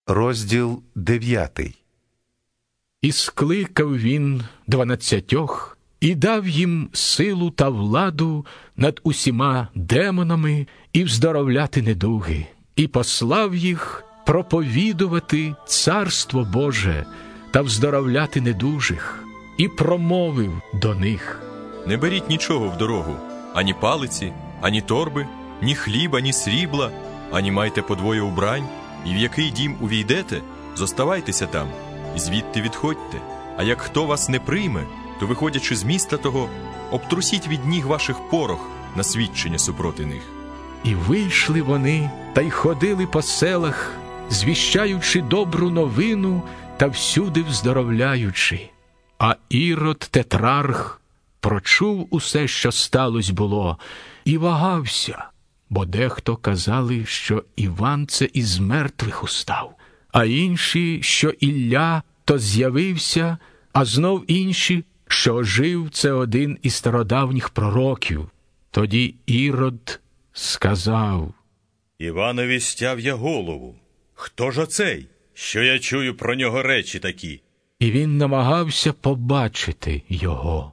розділ 9. І скликав він 12 і дав їм силу та владу над усіма демонами і вздоровляти недуги, і послав їх проповідувати Царство Боже та вздоровляти недужих, і промовив до них: «Не беріть нічого в дорогу, ані палиці, ані торби, ні хліба, ні срібла, ані майте подвоє убрань, і в який дім увійдете, зоставайтеся там, і звідти відходьте. А як хто вас не прийме, то, виходячи з міста того, обтрусіть від ніг ваших порох на свідчення супроти них». І вийшли вони, та й ходили по селах, звіщаючи добру новину та всюди вздоровляючи. А Ірод тетрарх прочув усе, що сталось було, і вагався, бо дехто казали, що Іван це із мертвих устав, а інші, що Ілля то з'явився, а знов інші, що ожив це один із стародавніх пророків. Тоді Ірод сказав: «Іванові стяв я голову. Хто ж оцей, що я чую про нього речі такі?» І він намагався побачити його.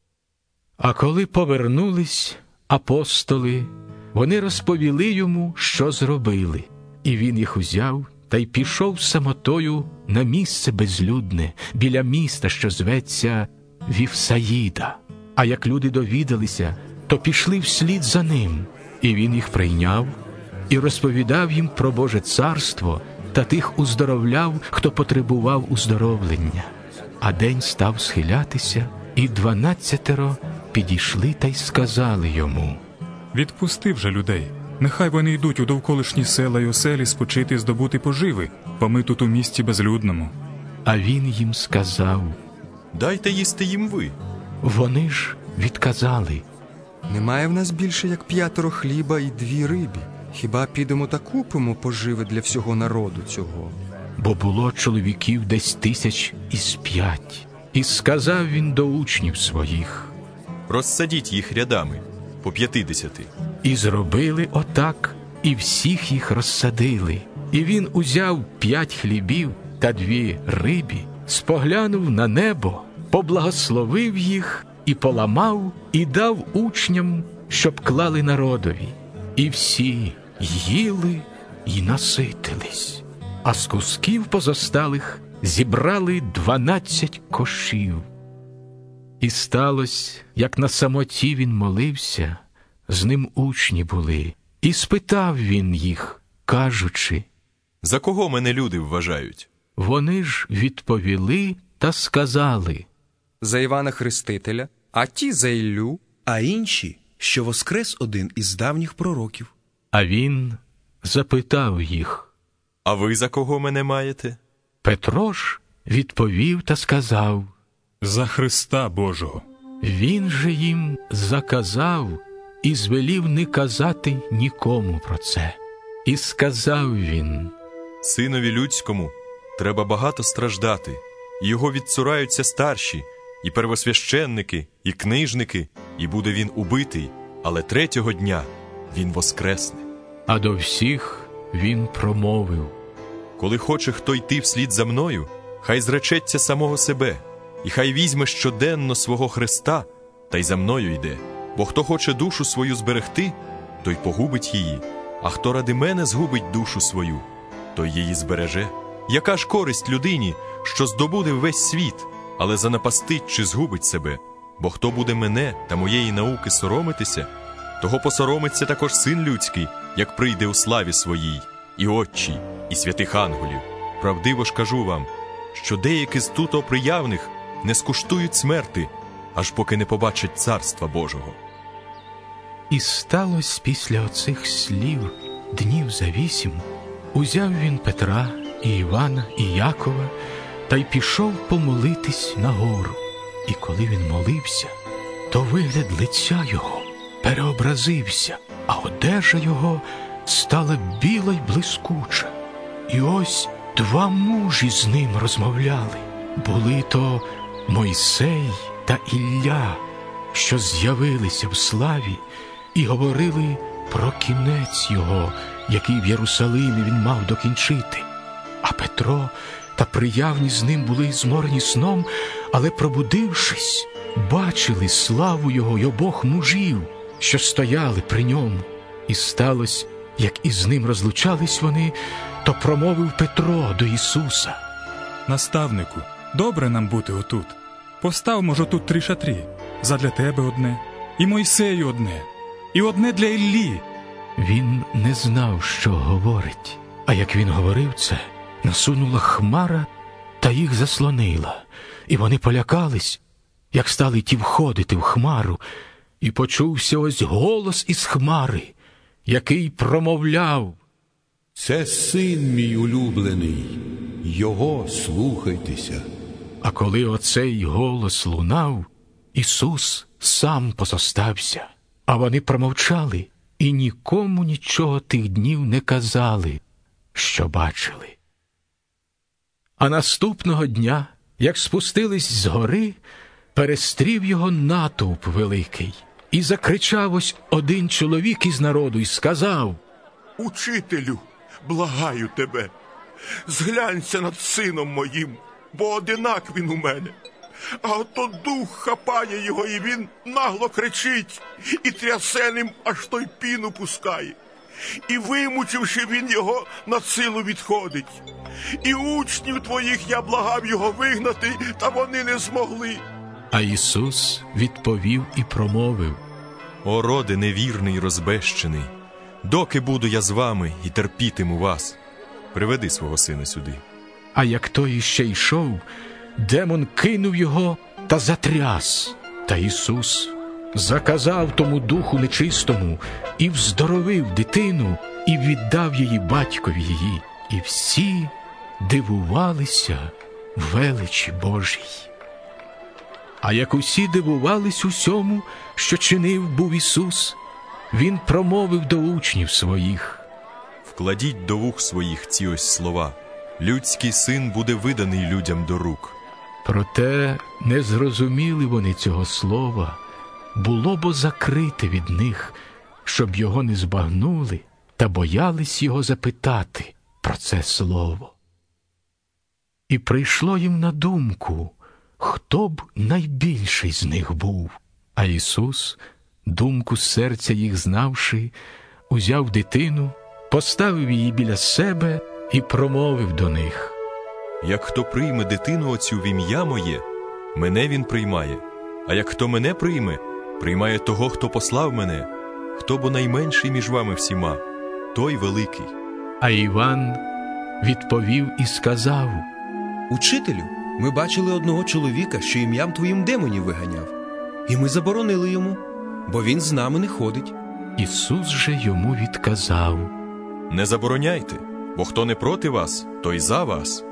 А коли повернулись апостоли, вони розповіли йому, що зробили. І він їх узяв та й пішов самотою на місце безлюдне, біля міста, що зветься Вівсаїда. А як люди довідалися, то пішли вслід за ним. І він їх прийняв і розповідав їм про Боже царство та тих уздоровляв, хто потребував уздоровлення. А день став схилятися, і 12 підійшли та й сказали йому: «Відпусти вже людей. Нехай вони йдуть у довколишні села й оселі спочити й здобути поживи, бо ми тут у місті безлюдному». А він їм сказав: «Дайте їсти їм ви». Вони ж відказали: «Немає в нас більше, як 5 хліба і 2 риби. Хіба підемо та купимо поживи для всього народу цього?» Бо було чоловіків десь 5,000. І сказав він до учнів своїх: «Розсадіть їх рядами, по 50». І зробили отак, і всіх їх розсадили. І він узяв 5 хлібів та 2 риби, споглянув на небо, поблагословив їх і поламав, і дав учням, щоб клали народові. І всі їли й наситились. А з кусків позосталих зібрали 12 кошів. І сталося, як на самоті він молився, з ним учні були. І спитав він їх, кажучи: «За кого мене люди вважають?» Вони ж відповіли та сказали: «За Івана Хрестителя, а ті за Іллю, а інші, що воскрес один із давніх пророків». А він запитав їх: «А ви за кого мене маєте?» Петро ж відповів та сказав: «За Христа Божого». Він же їм заказав і звелів не казати нікому про це. І сказав він: «Синові людському треба багато страждати, і його відцураються старші, і первосвященники, і книжники, і буде він убитий, але 3-го дня він воскресне». А до всіх він промовив: «Коли хоче хто йти вслід за мною, хай зречеться самого себе, і хай візьме щоденно свого хреста, та й за мною йде. Бо хто хоче душу свою зберегти, той погубить її, а хто ради мене згубить душу свою, той її збереже. Яка ж користь людині, що здобуде весь світ, але занапастить чи згубить себе? Бо хто буде мене та моєї науки соромитися, того посоромиться також Син людський, як прийде у славі своїй, і Отчій, і святих ангелів. Правдиво ж кажу вам, що деякі з тут оприявних не скуштують смерти, аж поки не побачать Царства Божого». І сталося після оцих слів днів за 8, узяв він Петра і Івана і Якова та й пішов помолитись на гору. І коли він молився, то вигляд лиця його переобразився, а одежа його стала біла й блискуча. І ось 2 мужі з ним розмовляли. Були то Мойсей та Ілля, що з'явилися в славі і говорили про кінець його, який в Єрусалимі він мав докінчити. А Петро та приявні з ним були зморені сном, але, пробудившись, бачили славу його й обох мужів, що стояли при ньому. І сталося, як із ним розлучались вони, то промовив Петро до Ісуса: Наставнику, добре нам бути отут. Постав, може, тут 3 шатрі. Задля тебе одне, і Мойсею одне, і одне для Іллі. Він не знав, що говорить. А як він говорив це, насунула хмара та їх заслонила. І вони полякались, як стали ті входити в хмару. І почувся ось голос із хмари, який промовляв: «Це син мій улюблений, його слухайтеся». А коли оцей голос лунав, Ісус сам позостався, а вони промовчали і нікому нічого тих днів не казали, що бачили. А наступного дня, як спустились з гори, перестрів його натовп великий. І закричав ось один чоловік із народу і сказав: «Учителю, благаю тебе, зглянься над сином моїм, бо одинак він у мене. А ото дух хапає його, і він нагло кричить, і трясе ним, аж той піну пускає. І вимучивши, він його на силу відходить. І учнів твоїх я благав його вигнати, та вони не змогли». А Ісус відповів і промовив: «О, роде невірний й розбещений, доки буду я з вами і терпітиму вас? Приведи свого сина сюди». А як той іще йшов, демон кинув його та затряс. Та Ісус заказав тому духу нечистому і вздоровив дитину, і віддав її батькові її. І всі дивувалися величі Божій. А як усі дивувались усьому, що чинив був Ісус, Він промовив до учнів своїх: «Вкладіть до вух своїх ці ось слова. Людський син буде виданий людям до рук». Проте не зрозуміли вони цього слова, було бо закрите від них, щоб його не збагнули та боялись його запитати про це слово. І прийшло їм на думку, хто б найбільший з них був. А Ісус, думку з серця їх знавши, узяв дитину, поставив її біля себе і промовив до них: «Як хто прийме дитину оцю в ім'я моє, мене він приймає. А як хто мене прийме, приймає того, хто послав мене. Хто бо найменший між вами всіма, той великий». А Іван відповів і сказав: «Учителю, ми бачили одного чоловіка, що ім'ям твоїм демонів виганяв, і ми заборонили йому, бо він з нами не ходить». Ісус же йому відказав: «Не забороняйте, бо хто не проти вас, той за вас».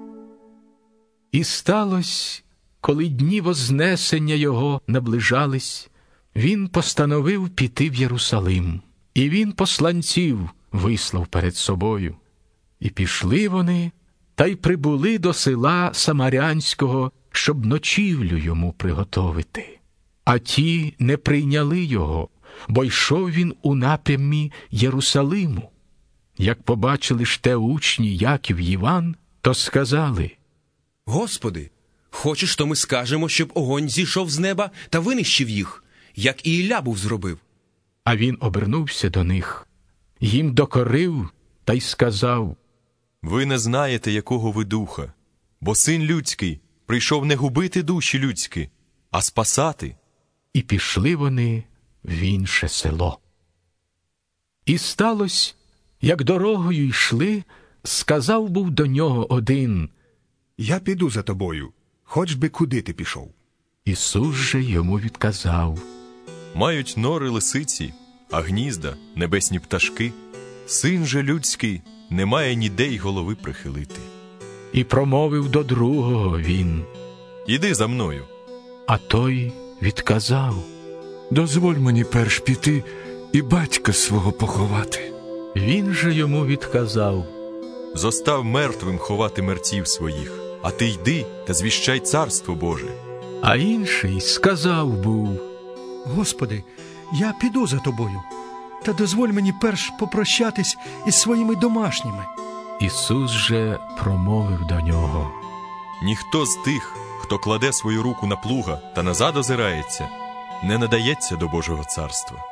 І сталося, коли дні вознесення його наближались, він постановив піти в Єрусалим. І він посланців вислав перед собою. І пішли вони, та й прибули до села Самарянського, щоб ночівлю йому приготовити. А ті не прийняли його, бо йшов він у напрямі Єрусалиму. Як побачили ж те учні Яків й Іван, то сказали: «Господи, хочеш, то ми скажемо, щоб огонь зійшов з неба та винищив їх, як і Ілля був зробив». А він обернувся до них, їм докорив та й сказав: «Ви не знаєте, якого ви духа, бо Син людський прийшов не губити душі людські, а спасати». І пішли вони в інше село. І сталося, як дорогою йшли, сказав був до нього один: «Я піду за тобою, хоч би куди ти пішов». Ісус же йому відказав: «Мають нори лисиці, а гнізда небесні пташки. Син же людський не має ніде й голови прихилити». І промовив до другого він: «Іди за мною». А той відказав: «Дозволь мені перш піти і батька свого поховати». Він же йому відказав: «Зостав мертвим ховати мерців своїх, а ти йди та звіщай царство Боже». А інший сказав був: «Господи, я піду за тобою, та дозволь мені перш попрощатись із своїми домашніми». Ісус же промовив до нього: Ніхто з тих, хто кладе свою руку на плуга та назад озирається, не надається до Божого царства.